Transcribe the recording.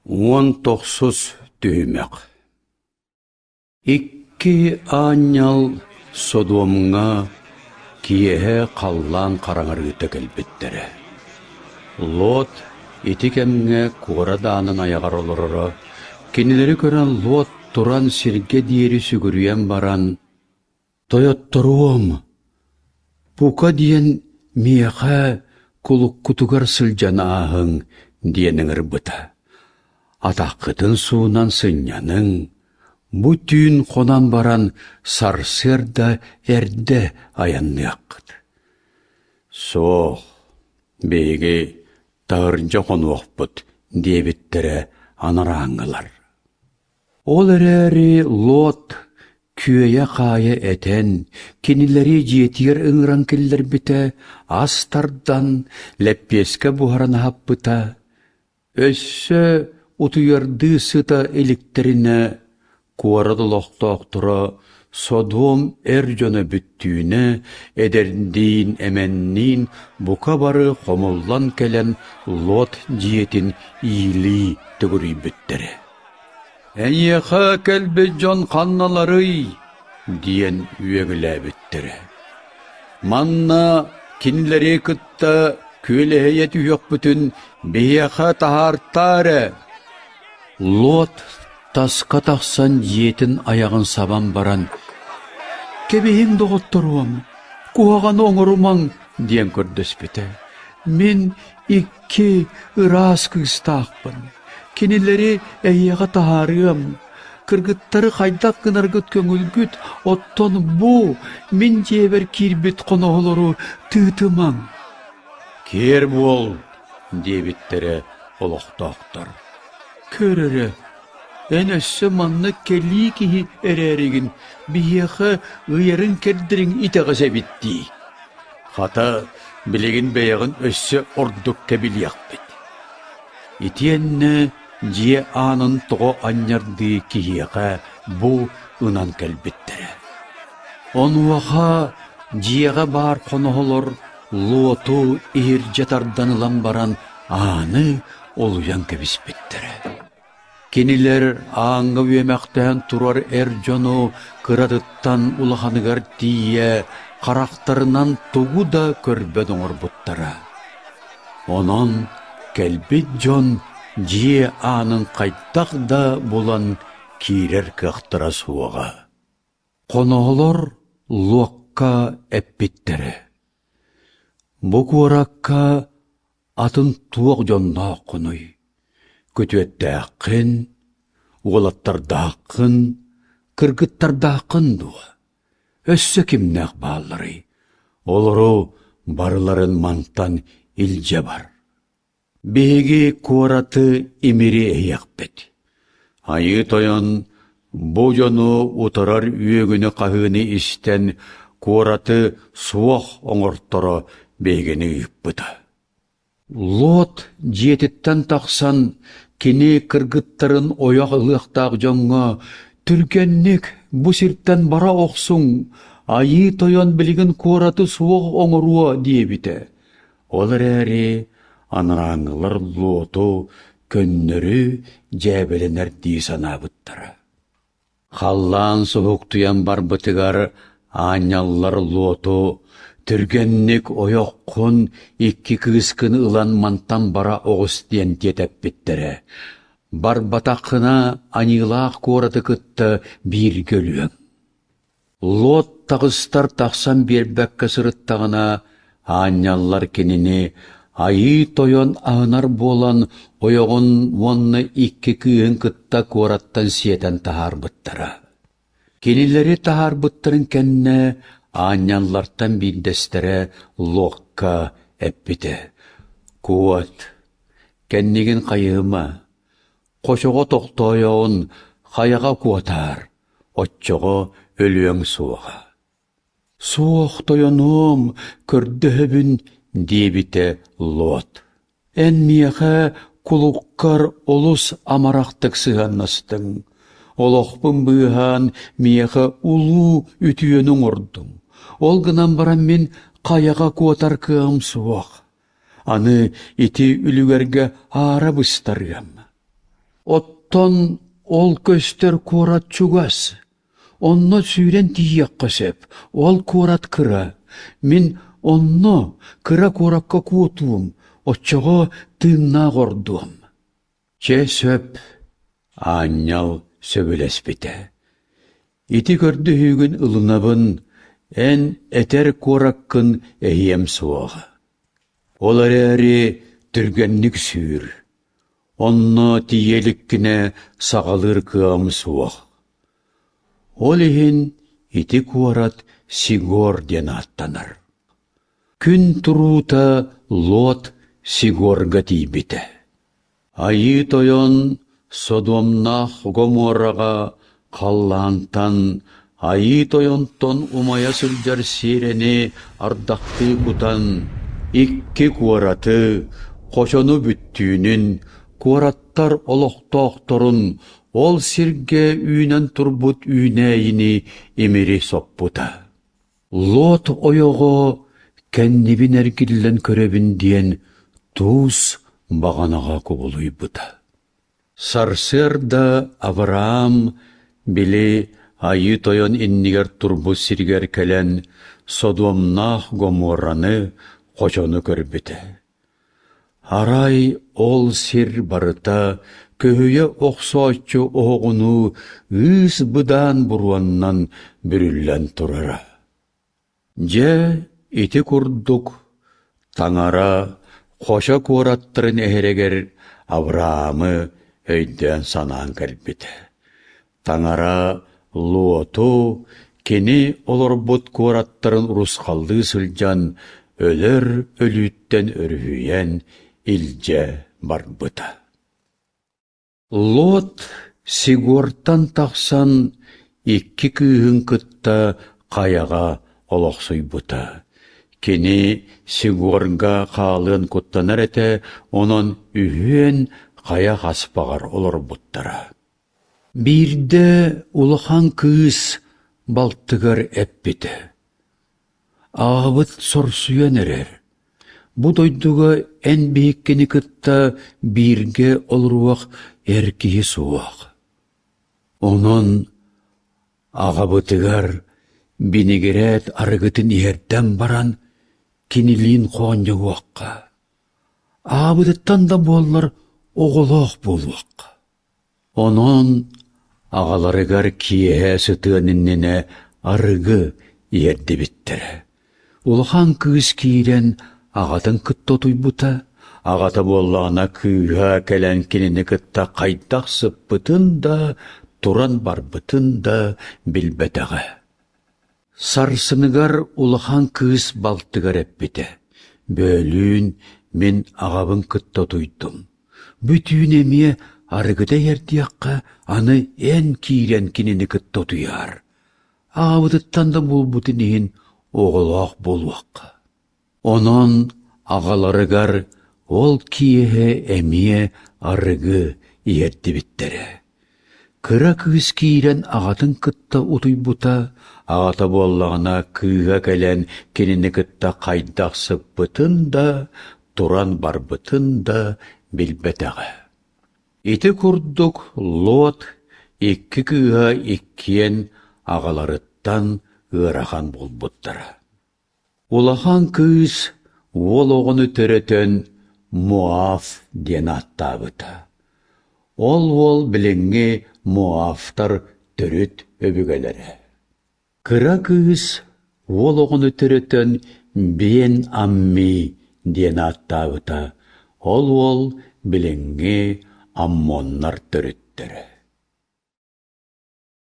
19 түймек. Икки ааннял Содомға киеhe қаллан қараңырыты кәлбеттері. Лот итикемге куғыра даанын аяғар олырыры, кенелері көрін Лот туран сирге диері сүгіріен баран, «Тойоттыруым, пука диен мияға кулук кутугар сылжана ағың» диенің ырбыта. Атаққытын суынан сыньяның, бұ түйін қонан баран сарсыр да әрді аянны аққыт. Соқ, бейге тағырынша қону оқпыт, дебіттері анараңылар. Ол әрі Лот күйея қайы әтен, кенілері жетер ұңыран келдер біті, астардан ләппеске бұхаран хаппыта, өссі утуярды сыта электеріне куарады лоқтоқтыра Содом әржөні бүттүйіне әдердейін әмәннейін бұқа бары қомыллан кәлін Лот диетін иілі түгірі бүттірі. «Әйеқа кәлбі жон қанналары» диен үйегілі бүттірі. «Манна кенілері күтті көлі үйек бүтін бейеқа тахартары». Лот тасқа тақсан етін аяғын сабан баран. «Кебейін доғыттыруым, куаған оңырумаң» диен көрдөс біті. «Мен икки ырас кыстақпын. Кенелері әйеға тахарым. Кыргыттары қайдақ кынаргыт көңілгіт, оттон бұ, мен жебер кирбіт қонағылыру тұтымаң». «Кер бол» дебіттері олықтақтар. «Көрірі, ән өссі манны келі кейі әрәрігін, бейеқі ұйырын кердірін итіғыз әбітті. Қата білеген бейеғін өссі ордық кәбілі ақпет. Итенні же анын тұғы аннярды кейеқі бұ ұнан кәлбеттірі. Онуаға жеға бар қонығылыр Лоту ир жатарданылан баран аны олуян кәбіспеттірі. Кенілер аңғы өмәқтен тұрар әр жону қырадыттан улаханығар тие қарақтарынан тұғу да көрбәдің орбуттара. Онын кәлбет жон же анын қайттақ да болан кейрер қақтыра суаға. Қонағылар Лотқа әппеттірі. Бұқуараққа атын туақ жонна құной. Көтуетті ақын, олаттарды ақын, кіргіттарды ақын дуа. Өссі кімнәқ бағылары. Олыру барыларын мантан илже бар. Беге куараты емері әйек бет. Айы тойын бұ жону ұтырар үйегіні қағыны істен куараты суақ оңырттыры бегені үйіппіді. Лот жетіттен тақсан кене кіргіттарын ояқ ұлықтақ жоңға түргеннік бұ сірттен бара оқсың, айы тойын білген куараты суық оңыруа дебіті. Олар әрі аныраңылар Лоту көннірі жәбіленер дейсана бұттары. Қаллан суық туян бар бұтығар аняллар Лоту түргеннік ояқ құн икки күйіскін ұлан мантан бара оғыз ден детеп біттірі. Бар батақына анилақ қораты күтті бір көлуің. Лот тағыстар тақсан бербәк кісіріттағына аняллар кеніне айы тойын ағынар болан ояғын онны икки күйін күтті қораттан сиетен тахар бұттыра. Кенелері тахар бұттырын кәнне Аннянлартан биндестері Лотқа әппіті. Куат, кәннеген қайыма, қошуға тоқтойауын қаяға куатар, отчоға өліен суаға. Суақ тойоным көрді дебіті Лот. Ән мияға кулуққар олыс амарақтық сығаннастың. Олоқпын бұйған мияға улу үтүйенің ордың. Ол гынан баран мен қаяға куатар кығым суақ. Аны ити үлігерге ара бұстарғам. Оттон ол көстер курат чугас. Онно сүйрен тиек қысып, ол курат кыра. Мен онно кыра куракка куутуым, отчого тыынна гордуым. Че сөп, аннял сөбілеспіті. Ити көрді үйгін ылынабын, ән әтер кураккын әйем суағы. Олар әрі түргенник сүйір. Онно тиеліккіне сағалыр кыам суақ. Ол ехін ити куарат Сигор ден аттанар. Күн тұрута Лот Сигорға тейбіті. Айы тойон Содомнах Гоморраға қаллантан, айы тойонтон умая сүлдер сирені ардақты кутан, икки куараты қошону бүттүүнүн, куараттар олоқтоқторун, ол сирге үйнен турбут үйнәйіні емері соппута. Лот ойоғо кәннебін әргілін көребін диен туыз бағанаға кубулуй бұта. Сарсырда Авраам білі айы тойон иннигер турбу сиргер кәлен Содомнах Гоморраны қошону көрбіті. Арай ол сир барыта көйе оқсоочу оғыну үс бұдан бұруаннан бүріллән тұрара. Же ити курдук таңара қоша куараттырын әхерегер Авраамы өйден санаан кәрбіті. Таңара Лоту кені олорбут куараттырын урусқалды сылжан өлір өліттен өрвүйен илже барбыта. Лот Сигортан тақсан икки күйін кытта қаяға олықсой бұта. Кені Сигорға қалын күттанар әті, онын үйен қая қаспағар олар бұттара. Бірді ұлыған күйіс балтығар әппеті. Ағыбыт сорсуен әрер. Бұ дойдуға ән бейіккені кытта бірге олыруақ әркейі суақ. Онын ағабытығар бенегерет арығытын ерден баран кенелейін қоғанды уаққа. Ағабытыттан да болар оғылақ болуақ. Онын ағаларығар кие сұтығыныннені арығы ерді біттірі. Улхан кыз киирен ағатын кыттотуй бұта, ағата боллағына күйға кәлән кенені кытта қайдақ сыппытын да, туран барбытын да білбетіға. Сарсыныгар улхан кыз балтыгар әппеті. Бөлін мен ағабын кыттотуйдым. Бүтін еме арығыда ердияққа аны ән киирен кенені кыттотуяр. Ағабыдыттан да бұл бұтын ең оғылақ болуақ. Онын ағаларығар ол киеге әмие арығы ерді біттері. Кыра кыз киирен ағатын кытта ұтуй бұта, ағата боллағына кыға кәлән кенені кытта қайдақ сыппытын да, туран барбытын да білбетіға. Ити күрдік Лот икки кыға иккиен ағаларыттан ырахан болбуттара. Улахан кыз ол оғыны төрөтөн Муаф ден аттабыта. Ол біліңге Муафтар төрөт өбігелері. Кыра кыз ол оғыны төрөтөн Бен Амми ден аттабыта. Ол біліңге Аммоннар төрөттері.